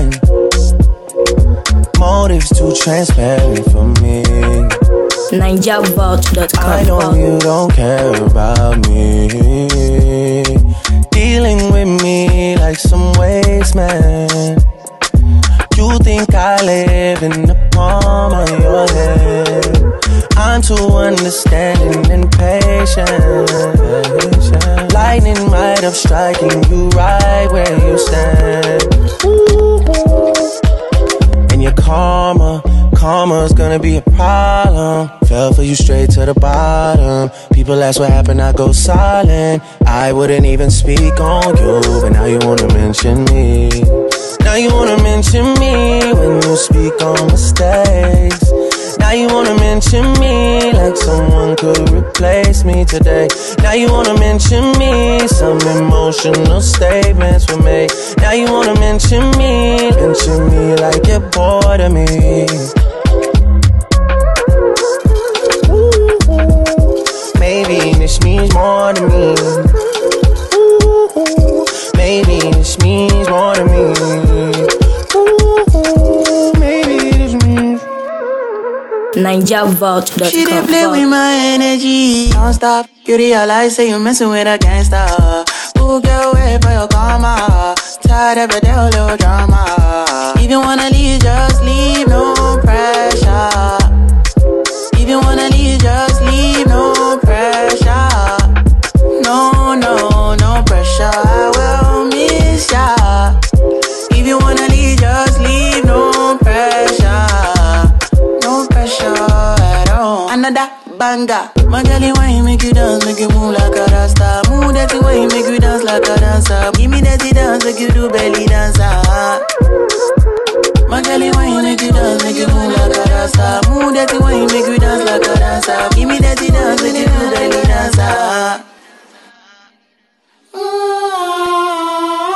Motives too transparent for me. NigerVault.com. I know you don't care about me. Dealing with me like some waste man. You think I live in the palm of your hand. I'm too understanding and patient. Lightning might have striking you right where you stand. And your karma's gonna be a problem. Fell for you straight to the bottom. People ask what happened, I go silent. I wouldn't even speak on you, but now you wanna mention me. Now you wanna mention me when you speak on mistakes. Now you wanna mention me like someone could replace me today. Now you wanna mention me, some emotional statements were made. Now you wanna mention me like you're bored of me. Maybe this means more to me. Maybe this means more to me. Maybe this means NigerVault.com. She didn't play with my energy. Don't stop. You realize say you messing with a gangster. Ooh, get away for your karma. Tired every day, a little drama. If you wanna leave, just leave, no pressure. If you wanna leave, just leave, no pressure. No pressure, I will miss ya. If you wanna leave, just leave, no pressure. No pressure at all. Another banger. My girlie, why you make you dance, make you move like a rasta. Move that way, make you dance like a dancer. Give me that dance like you do belly dancer. My girlie, why you make you dance, make you move like a rasta. Move that way, make you dance like a dancer. Give me that dance like you do belly dancer.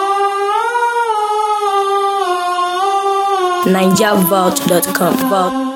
NigerVault.com.